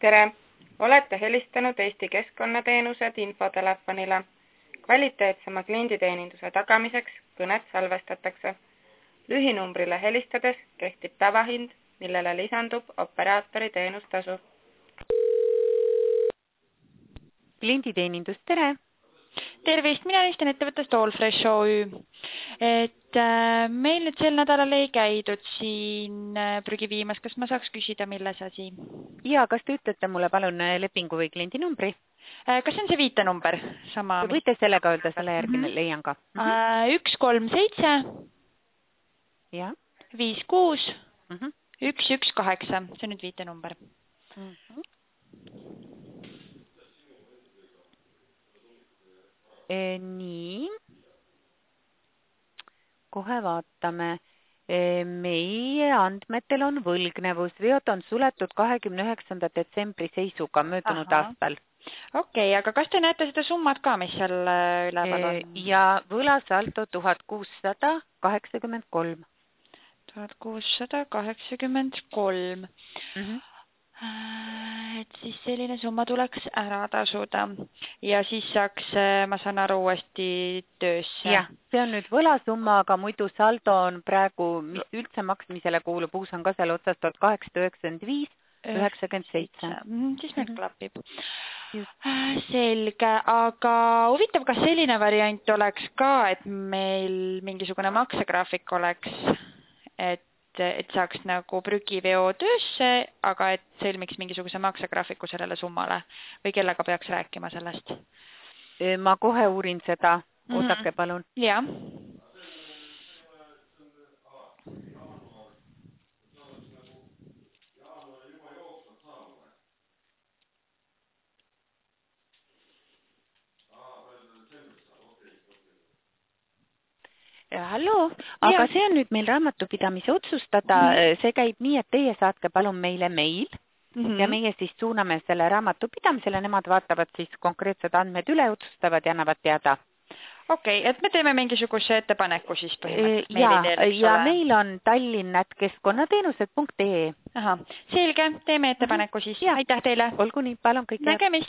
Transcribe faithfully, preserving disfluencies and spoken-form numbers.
Tere! Olete helistanud Eesti Keskkonnateenused infotelefonile. Kvaliteetsema klienditeeninduse tagamiseks kõnet salvestatakse. Lühinumbrile helistades kehtib tavahind, millele lisandub operaatori teenustasu. Klienditeenindus, tere! Tervist, mina helistan ettevõttest Allfresh O Ü. Et äh, meil nüüd sel nädalal ei käidud siin äh, prügi viimas. Kas ma saaks küsida, milles asi? Ja, kas te ütlete mulle palun lepingu või kliendinumbri? Äh, kas see on see viitenumber? Sama, Võite sellega öelda, selle järgi mm -hmm. leian ka. Mm -hmm. äh, üks kolm seitse ja. viis kuus mm -hmm. üks üks kaheksa. See on nüüd viitenumber. Mm -hmm. E, nii, kohe vaatame. E, meie andmetel on võlgnevus. Veod on suletud kahekümne üheksanda detsembri seisuga möödunud Aha. aastal. Okei, okay, aga kas te näete seda summat ka, mis seal üleval on? E, ja võlasaldo tuhat kuussada kaheksakümmend kolm. tuhat kuussada kaheksakümmend kolm. Mm -hmm. Et siis selline summa tuleks ära tasuda ja siis saaks, ma saan aru, uuesti töösse. Jah, see on nüüd võlasumma, aga muidu saldo on praegu, mis üldse maksmisele kuulub, uus on ka seal otsas tuhat kaheksasada üheksakümmend viis üheksakümmend seitse. Siis meil klapib. Just. Selge, aga huvitav, kas selline variant oleks ka, et meil mingisugune maksegraafik oleks, et et saaks nagu prügiveo töösse, aga et sõlmiks mingisuguse maksegraafiku sellele summale või kellega peaks rääkima sellest? Ma kohe uurin seda. Oodake, mm-hmm. palun. Jah. Hallo, aga ja. See on nüüd meil raamatupidamise otsustada. Mm-hmm. See käib nii, et teie saatke palun meile meil mm-hmm. ja meie siis suuname selle raamatupidamisele. Nemad vaatavad siis konkreetsed andmed üle, otsustavad ja annavad teada. Okei, okay, et me teeme mingisuguse ettepaneku siis põhimõtteliselt. Ja, teel, ja meil on tallinn at keskkonnateenused punkt ee. Aha, selge, teeme ettepaneku siis. Ja. Aitäh teile. Olgu nii, palun kõik. Nägemist.